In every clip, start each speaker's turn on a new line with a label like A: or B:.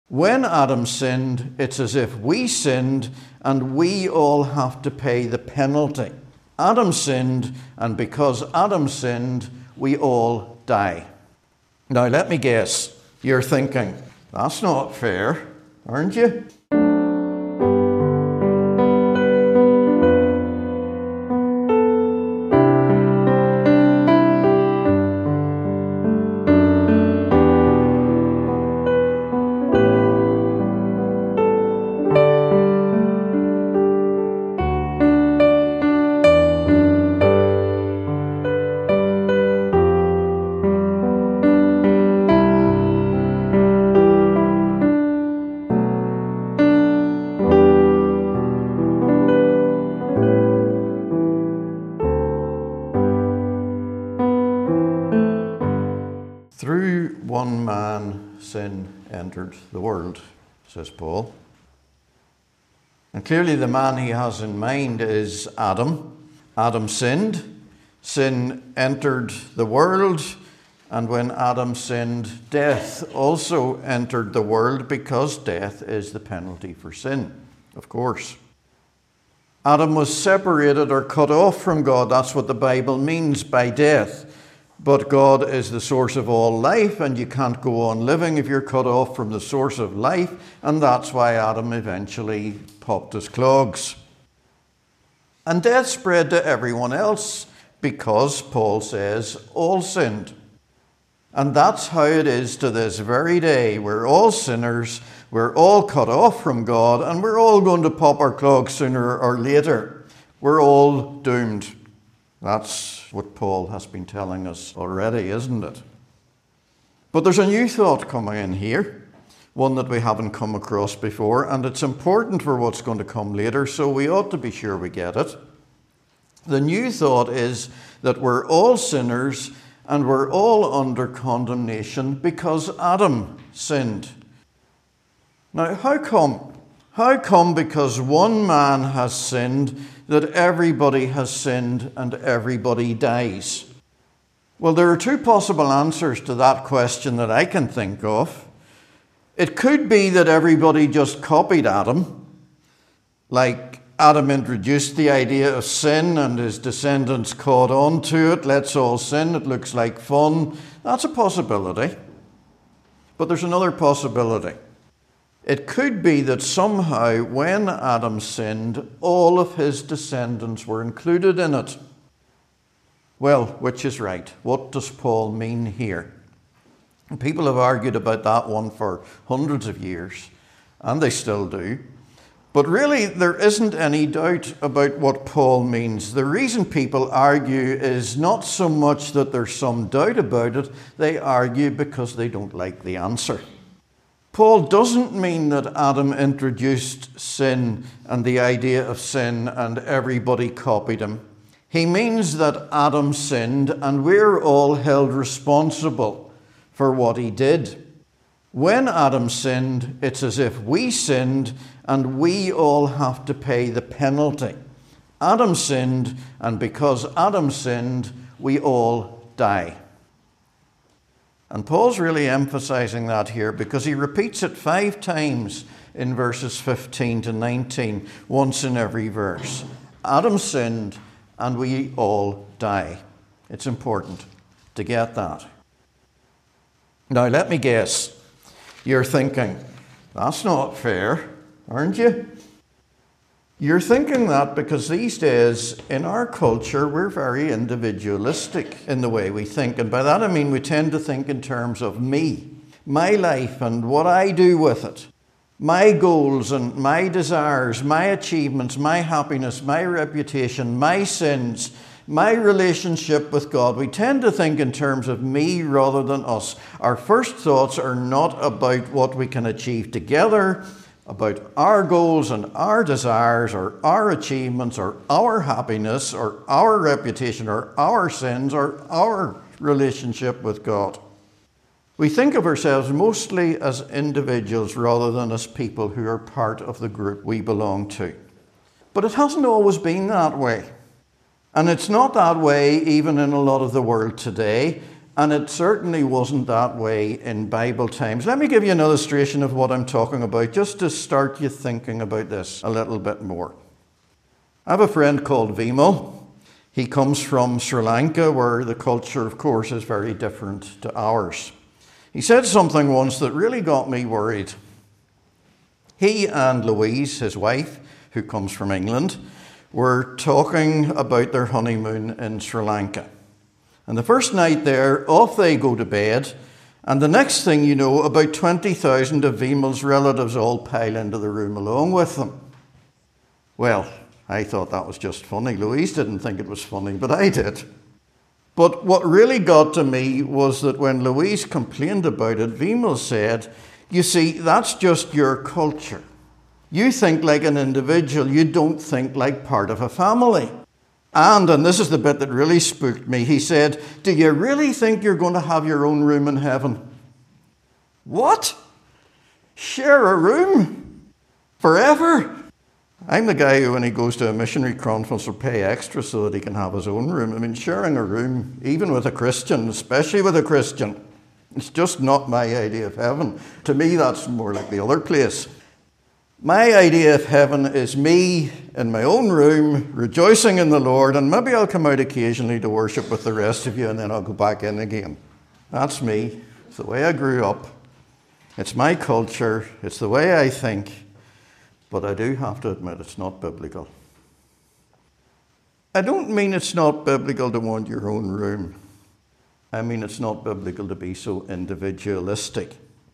A: When Adam sinned, it's as if we sinned and we all have to pay the penalty. Adam sinned, and because Adam sinned, we all die. Now let me guess, you're thinking, that's not fair, aren't you? Through one man, sin entered the world, says Paul. And clearly the man he has in mind is Adam. Adam sinned, sin entered the world, and when Adam sinned, death also entered the world because death is the penalty for sin, of course. Adam was separated or cut off from God. That's what the Bible means by death. But God is the source of all life, and you can't go on living if you're cut off from the source of life, and that's why Adam eventually popped his clogs. And death spread to everyone else because, Paul says, all sinned. And that's how it is to this very day. We're all sinners, we're all cut off from God, and we're all going to pop our clogs sooner or later. We're all doomed. That's what Paul has been telling us already, isn't it? But there's a new thought coming in here, one that we haven't come across before, and it's important for what's going to come later, so we ought to be sure we get it. The new thought is that we're all sinners and we're all under condemnation because Adam sinned. Now, how come? How come because one man has sinned that everybody has sinned and everybody dies? Well, there are two possible answers to that question that I can think of. It could be that everybody just copied Adam, like Adam introduced the idea of sin and his descendants caught on to it. Let's all sin, it looks like fun. That's a possibility. But there's another possibility. It could be that somehow when Adam sinned, all of his descendants were included in it. Well, which is right? What does Paul mean here? People have argued about that one for hundreds of years, and they still do. But really, there isn't any doubt about what Paul means. The reason people argue is not so much that there's some doubt about it, they argue because they don't like the answer. Paul doesn't mean that Adam introduced sin and the idea of sin and everybody copied him. He means that Adam sinned and we're all held responsible for what he did. When Adam sinned, it's as if we sinned and we all have to pay the penalty. Adam sinned, and because Adam sinned, we all die. And Paul's really emphasizing that here because he repeats it 5 times in verses 15 to 19, once in every verse. Adam sinned and we all die. It's important to get that. Now let me guess, you're thinking, that's not fair, aren't you? You're thinking that because these days in our culture we're very individualistic in the way we think. And by that I mean we tend to think in terms of me, my life and what I do with it, my goals and my desires, my achievements, my happiness, my reputation, my sins, my relationship with God. We tend to think in terms of me rather than us. Our first thoughts are not about what we can achieve together, about our goals and our desires or our achievements or our happiness or our reputation or our sins or our relationship with God. We think of ourselves mostly as individuals rather than as people who are part of the group we belong to. But it hasn't always been that way. And it's not that way even in a lot of the world today. And it certainly wasn't that way in Bible times. Let me give you an illustration of what I'm talking about, just to start you thinking about this a little bit more. I have a friend called Vimal. He comes from Sri Lanka, where the culture, of course, is very different to ours. He said something once that really got me worried. He and Louise, his wife, who comes from England, were talking about their honeymoon in Sri Lanka. And the first night there, off they go to bed, and the next thing you know, about 20,000 of Vimal's relatives all pile into the room along with them. Well, I thought that was just funny. Louise didn't think it was funny, but I did. But what really got to me was that when Louise complained about it, Vimal said, "You see, that's just your culture. You think like an individual, you don't think like part of a family." And this is the bit that really spooked me, he said, "Do you really think you're going to have your own room in heaven?" What? Share a room? Forever? I'm the guy who, when he goes to a missionary conference, will pay extra so that he can have his own room. I mean, sharing a room, even with a Christian, especially with a Christian, it's just not my idea of heaven. To me, that's more like the other place. My idea of heaven is me in my own room, rejoicing in the Lord, and maybe I'll come out occasionally to worship with the rest of you, and then I'll go back in again. That's me. It's the way I grew up. It's my culture. It's the way I think. But I do have to admit it's not biblical. I don't mean it's not biblical to want your own room. I mean it's not biblical to be so individualistic.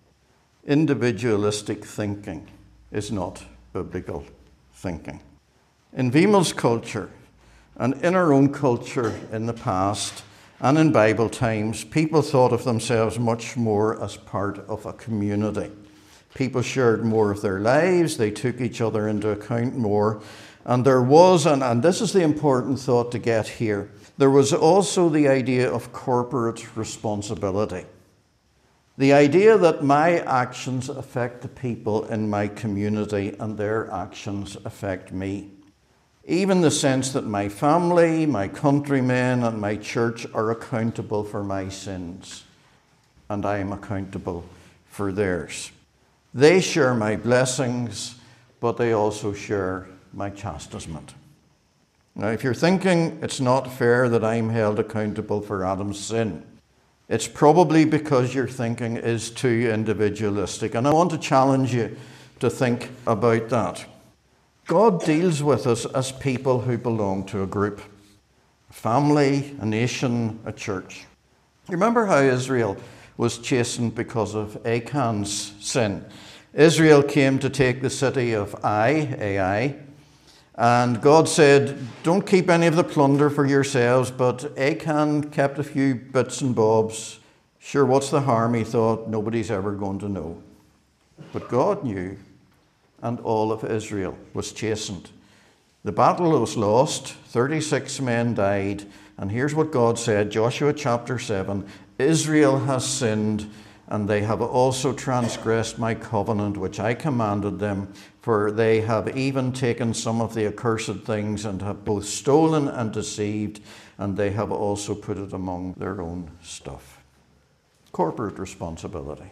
A: Individualistic thinking is not biblical thinking. In Vimal's culture, and in our own culture in the past, and in Bible times, people thought of themselves much more as part of a community. People shared more of their lives, they took each other into account more, and there was, and this is the important thought to get here, there was also the idea of corporate responsibility. The idea that my actions affect the people in my community and their actions affect me. Even the sense that my family, my countrymen, and my church are accountable for my sins, and I am accountable for theirs. They share my blessings, but they also share my chastisement. Now, if you're thinking it's not fair that I'm held accountable for Adam's sin, it's probably because your thinking is too individualistic. And I want to challenge you to think about that. God deals with us as people who belong to a group, a family, a nation, a church. You remember how Israel was chastened because of Achan's sin? Israel came to take the city of Ai, and God said, "Don't keep any of the plunder for yourselves," but Achan kept a few bits and bobs. Sure, what's the harm, he thought, nobody's ever going to know. But God knew, and all of Israel was chastened. The battle was lost, 36 men died, and here's what God said, Joshua chapter 7, "Israel has sinned, and they have also transgressed my covenant which I commanded them, for they have even taken some of the accursed things and have both stolen and deceived, and they have also put it among their own stuff." Corporate responsibility.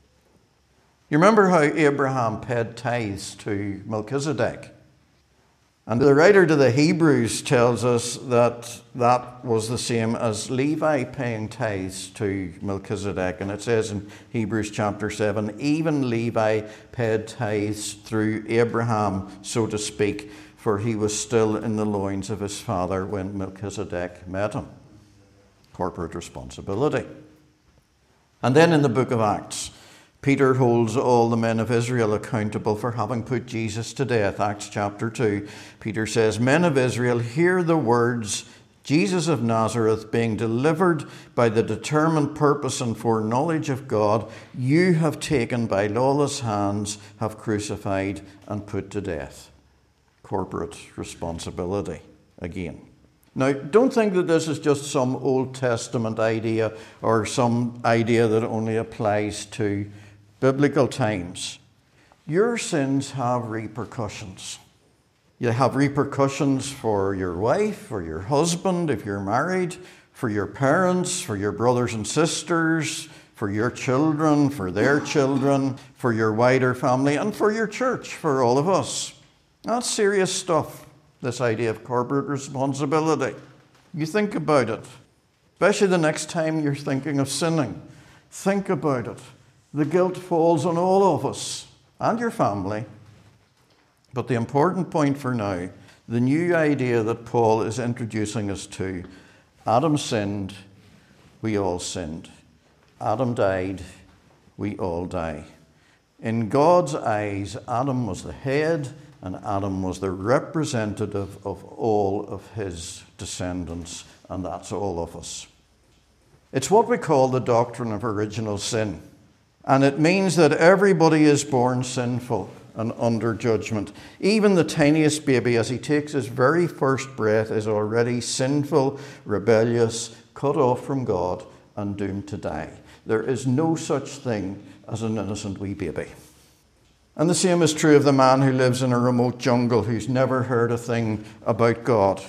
A: You remember how Abraham paid tithes to Melchizedek? And the writer to the Hebrews tells us that that was the same as Levi paying tithes to Melchizedek. And it says in Hebrews chapter 7, even Levi paid tithes through Abraham, so to speak, for he was still in the loins of his father when Melchizedek met him. Corporate responsibility. And then in the book of Acts, Peter holds all the men of Israel accountable for having put Jesus to death. Acts chapter 2, Peter says, "Men of Israel, hear the words, Jesus of Nazareth, being delivered by the determined purpose and foreknowledge of God, you have taken by lawless hands, have crucified and put to death." Corporate responsibility again. Now, don't think that this is just some Old Testament idea or some idea that only applies to biblical times. Your sins have repercussions. You have repercussions for your wife or your husband if you're married, for your parents, for your brothers and sisters, for your children, for their children, for your wider family, and for your church, for all of us. That's serious stuff, this idea of corporate responsibility. You think about it, especially the next time you're thinking of sinning. Think about it. The guilt falls on all of us and your family. But the important point for now, the new idea that Paul is introducing us to, Adam sinned, we all sinned. Adam died, we all die. In God's eyes, Adam was the head and Adam was the representative of all of his descendants, and that's all of us. It's what we call the doctrine of original sin. And it means that everybody is born sinful and under judgment. Even the tiniest baby, as he takes his very first breath, is already sinful, rebellious, cut off from God, and doomed to die. There is no such thing as an innocent wee baby. And the same is true of the man who lives in a remote jungle, who's never heard a thing about God.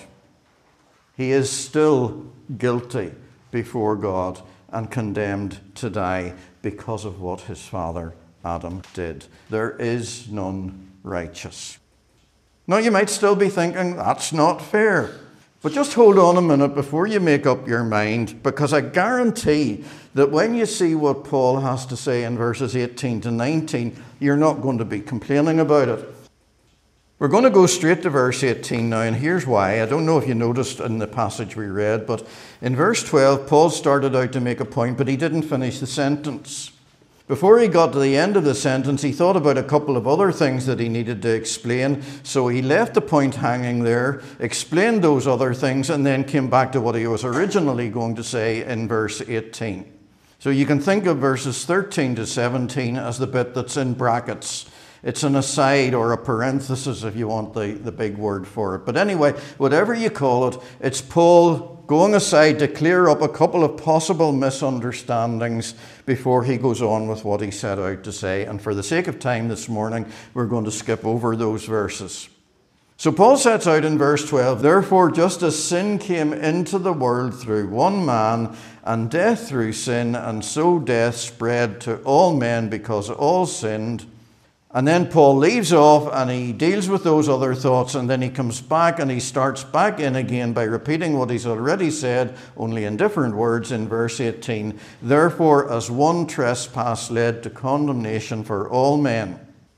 A: He is still guilty before God and condemned to die because of what his father Adam did. There is none righteous. Now you might still be thinking, that's not fair. But just hold on a minute before you make up your mind, because I guarantee that when you see what Paul has to say in verses 18 to 19, you're not going to be complaining about it. We're going to go straight to verse 18 now, and here's why. I don't know if you noticed in the passage we read, but in verse 12, Paul started out to make a point, but he didn't finish the sentence. Before he got to the end of the sentence, he thought about a couple of other things that he needed to explain. So he left the point hanging there, explained those other things, and then came back to what he was originally going to say in verse 18. So you can think of verses 13 to 17 as the bit that's in brackets. It's an aside or a parenthesis if you want the big word for it. But anyway, whatever you call it, it's Paul going aside to clear up a couple of possible misunderstandings before he goes on with what he set out to say. And for the sake of time this morning, we're going to skip over those verses. So Paul sets out in verse 12, "Therefore, just as sin came into the world through one man, and death through sin, and so death spread to all men because all sinned." And then Paul leaves off and he deals with those other thoughts, and then he comes back and he starts back in again by repeating what he's already said, only in different words in verse 18. "Therefore, as one trespass led to condemnation for all men,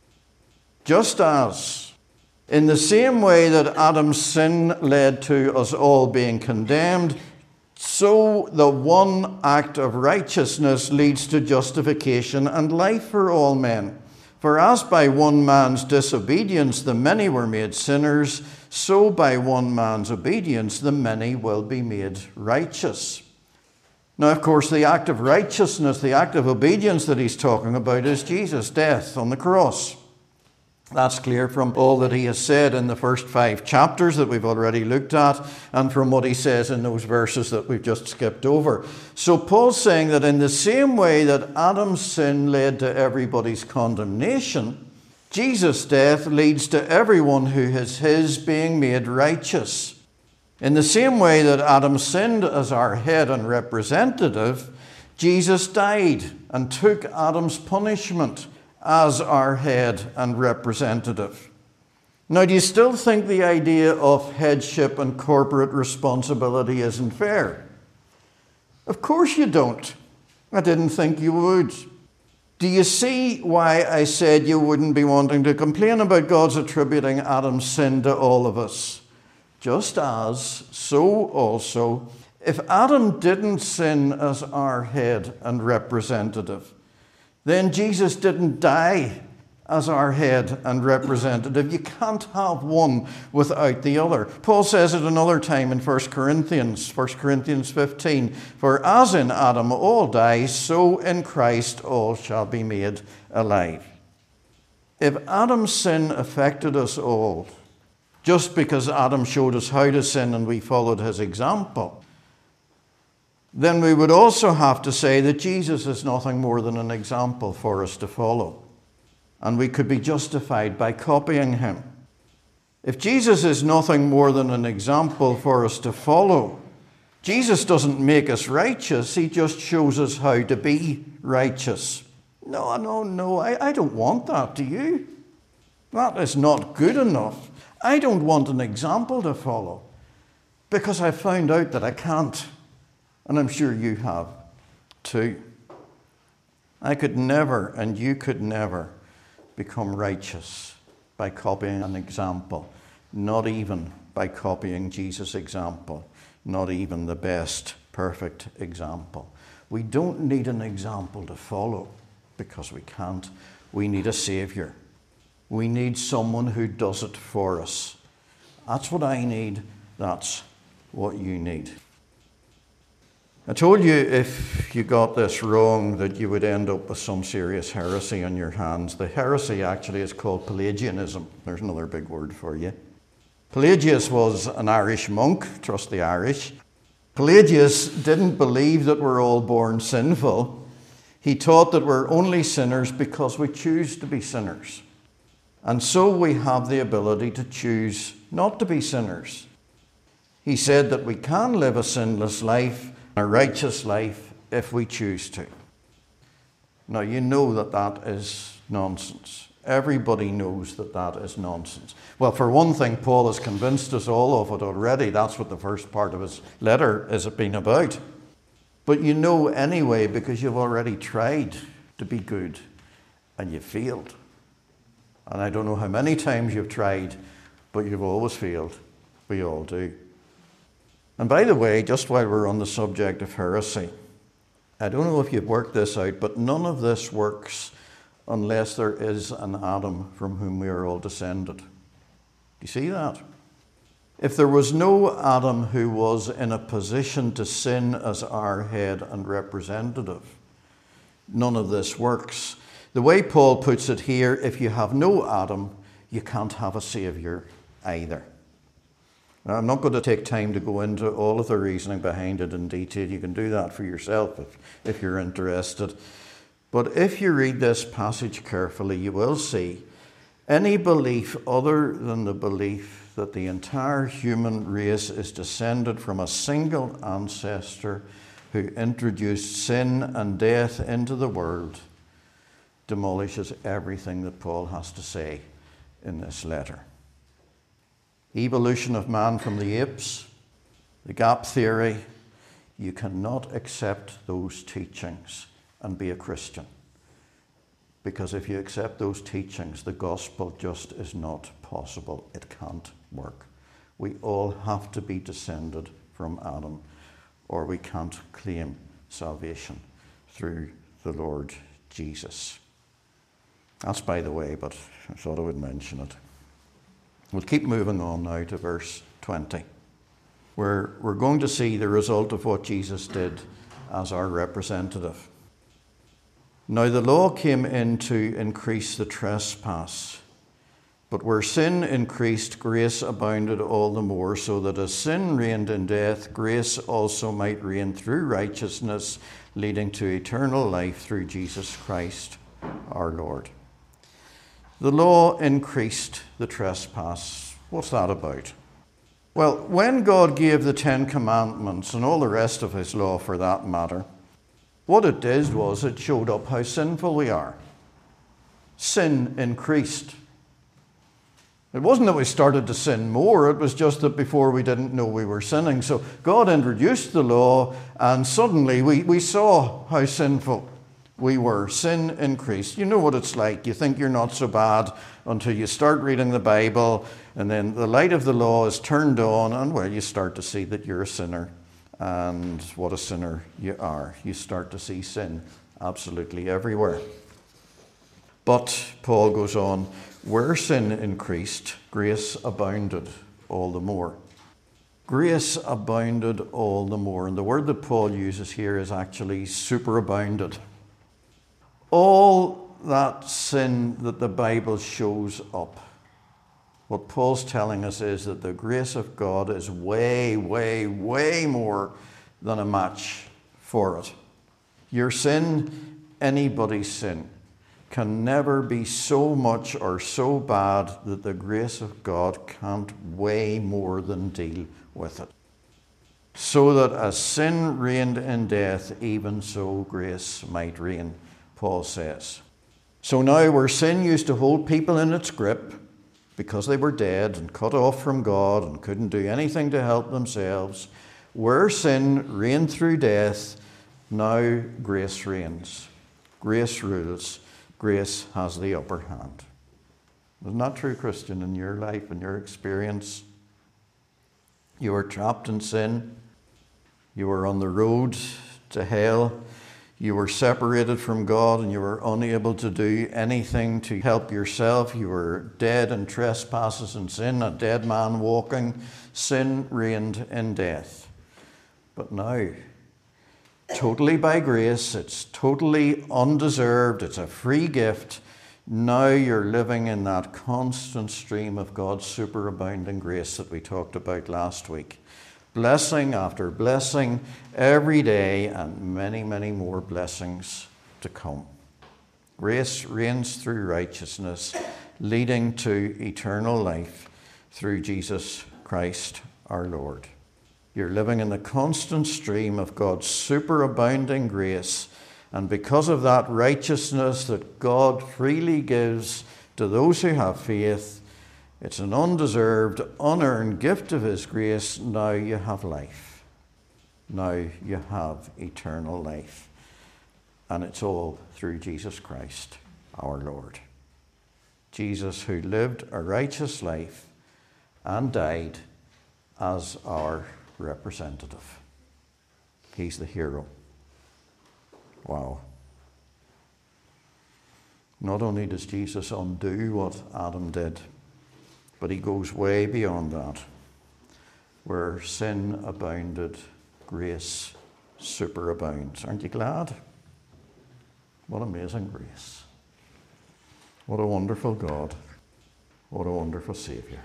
A: just as in the same way that Adam's sin led to us all being condemned, so the one act of righteousness leads to justification and life for all men. For as by one man's disobedience the many were made sinners, so by one man's obedience the many will be made righteous." Now, of course, the act of righteousness, the act of obedience that he's talking about is Jesus' death on the cross. That's clear from all that he has said in the first 5 chapters that we've already looked at, and from what he says in those verses that we've just skipped over. So Paul's saying that in the same way that Adam's sin led to everybody's condemnation, Jesus' death leads to everyone who is his being made righteous. In the same way that Adam sinned as our head and representative, Jesus died and took Adam's punishment as our head and representative. Now, do you still think the idea of headship and corporate responsibility isn't fair? Of course you don't. I didn't think you would. Do you see why I said you wouldn't be wanting to complain about God's attributing Adam's sin to all of us? Just as, so also, if Adam didn't sin as our head and representative, then Jesus didn't die as our head and representative. You can't have one without the other. Paul says it another time in 1 Corinthians 15. "For as in Adam all die, so in Christ all shall be made alive." If Adam's sin affected us all, just because Adam showed us how to sin and we followed his example, then we would also have to say that Jesus is nothing more than an example for us to follow. And we could be justified by copying him. If Jesus is nothing more than an example for us to follow, Jesus doesn't make us righteous. He just shows us how to be righteous. No, I don't want that, do you? That is not good enough. I don't want an example to follow because I found out that I can't. And I'm sure you have too. I could never, and you could never, become righteous by copying an example. Not even by copying Jesus' example. Not even the best, perfect example. We don't need an example to follow because we can't. We need a Saviour. We need someone who does it for us. That's what I need. That's what you need. I told you if you got this wrong that you would end up with some serious heresy on your hands. The heresy actually is called Pelagianism. There's another big word for you. Pelagius was an Irish monk, trust the Irish. Pelagius didn't believe that we're all born sinful. He taught that we're only sinners because we choose to be sinners. And so we have the ability to choose not to be sinners. He said that we can live a sinless life, a righteous life, if we choose to. Now, you know that that is nonsense. Everybody knows that that is nonsense. Well, for one thing, Paul has convinced us all of it already. That's what the first part of his letter has been about. But you know anyway because you've already tried to be good and you failed. And I don't know how many times you've tried, but you've always failed. We all do. And by the way, just while we're on the subject of heresy, I don't know if you've worked this out, but none of this works unless there is an Adam from whom we are all descended. Do you see that? If there was no Adam who was in a position to sin as our head and representative, none of this works. The way Paul puts it here, if you have no Adam, you can't have a Saviour either. Now, I'm not going to take time to go into all of the reasoning behind it in detail. You can do that for yourself if you're interested. But if you read this passage carefully, you will see any belief other than the belief that the entire human race is descended from a single ancestor who introduced sin and death into the world demolishes everything that Paul has to say in this letter. Evolution of man from the apes, the gap theory, you cannot accept those teachings and be a Christian. Because if you accept those teachings, the gospel just is not possible. It can't work. We all have to be descended from Adam, or we can't claim salvation through the Lord Jesus. That's by the way, but I thought I would mention it. We'll keep moving on now to verse 20, where we're going to see the result of what Jesus did as our representative. Now the law came in to increase the trespass, but where sin increased, grace abounded all the more, so that as sin reigned in death, grace also might reign through righteousness, leading to eternal life through Jesus Christ our Lord. The law increased the trespass. What's that about? Well, when God gave the 10 Commandments and all the rest of his law for that matter, what it did was it showed up how sinful we are. Sin increased. It wasn't that we started to sin more, it was just that before we didn't know we were sinning. So God introduced the law and suddenly we saw how sinful we were. Sin increased. You know what it's like. You think you're not so bad until you start reading the Bible and then the light of the law is turned on and well, you start to see that you're a sinner. And what a sinner you are. You start to see sin absolutely everywhere. But Paul goes on, where sin increased, grace abounded all the more. Grace abounded all the more. And the word that Paul uses here is actually superabounded. All that sin that the Bible shows up, what Paul's telling us is that the grace of God is way, way, way more than a match for it. Your sin, anybody's sin, can never be so much or so bad that the grace of God can't way more than deal with it. so that as sin reigned in death, even so grace might reign, Paul says. So now where sin used to hold people in its grip because they were dead and cut off from God and couldn't do anything to help themselves, where sin reigned through death, now grace reigns. Grace rules. Grace has the upper hand. Isn't that true, Christian, in your life, in your experience? You were trapped in sin. You were on the road to hell. You were separated from God and you were unable to do anything to help yourself. You were dead in trespasses and sin, a dead man walking. Sin reigned in death. But now, totally by grace, it's totally undeserved, it's a free gift. Now you're living in that constant stream of God's superabounding grace that we talked about last week. Blessing after blessing every day, and many, many more blessings to come. Grace reigns through righteousness, leading to eternal life through Jesus Christ our Lord. You're living in the constant stream of God's superabounding grace, and because of that righteousness that God freely gives to those who have faith, it's an undeserved, unearned gift of His grace. Now you have life. Now you have eternal life. And it's all through Jesus Christ, our Lord. Jesus, who lived a righteous life and died as our representative. He's the hero. Wow. Not only does Jesus undo what Adam did, but He goes way beyond that. Where sin abounded, grace superabounds. Aren't you glad? What amazing grace. What a wonderful God. What a wonderful Saviour.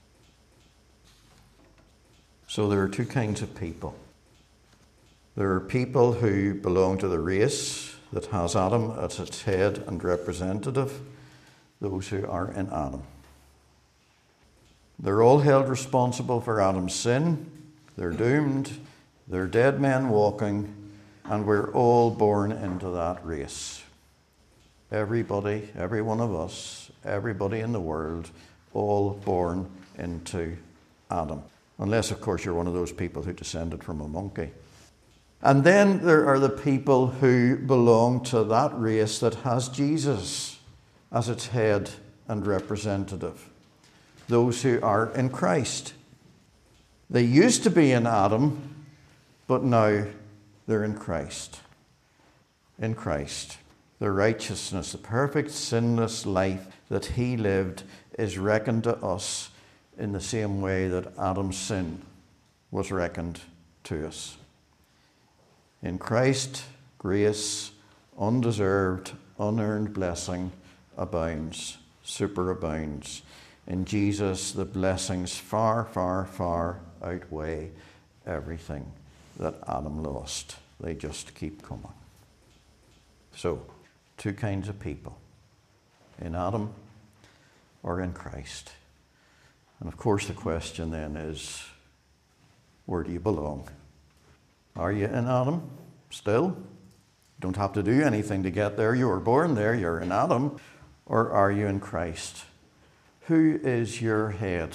A: So there are two kinds of people. There are people who belong to the race that has Adam as its head and representative, those who are in Adam. They're all held responsible for Adam's sin. They're doomed. They're dead men walking, and we're all born into that race. Everybody, every one of us, everybody in the world, all born into Adam. Unless, of course, you're one of those people who descended from a monkey. And then there are the people who belong to that race that has Jesus as its head and representative. Those who are in Christ. They used to be in Adam, but now they're in Christ. In Christ. The righteousness, the perfect sinless life that He lived is reckoned to us in the same way that Adam's sin was reckoned to us. In Christ, grace, undeserved, unearned blessing abounds, superabounds. In Jesus, the blessings far, far, far outweigh everything that Adam lost. They just keep coming. So, two kinds of people, in Adam or in Christ. And of course the question then is, where do you belong? Are you in Adam still? You don't have to do anything to get there. You were born there, you're in Adam. Or are you in Christ? Who is your head?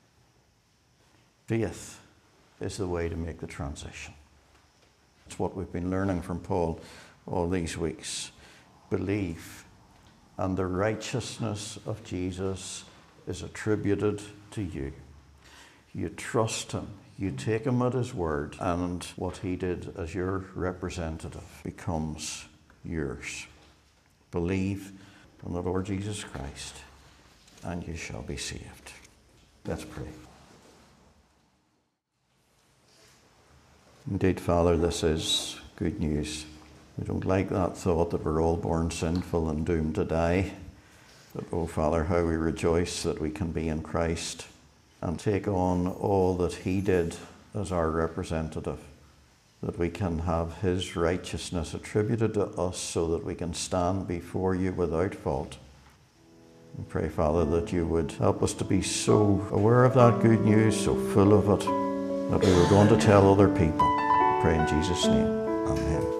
A: Faith is the way to make the transition. It's what we've been learning from Paul all these weeks. Believe, and the righteousness of Jesus is attributed to you. You trust Him. You take Him at His word, and what He did as your representative becomes yours. Believe in the Lord Jesus Christ, and you shall be saved. Let's pray. Indeed, Father, this is good news. We don't like that thought that we're all born sinful and doomed to die. But, oh Father, how we rejoice that we can be in Christ and take on all that He did as our representative, that we can have His righteousness attributed to us so that we can stand before You without fault. We pray, Father, that You would help us to be so aware of that good news, so full of it, that we were going to tell other people. I pray in Jesus' name. Amen.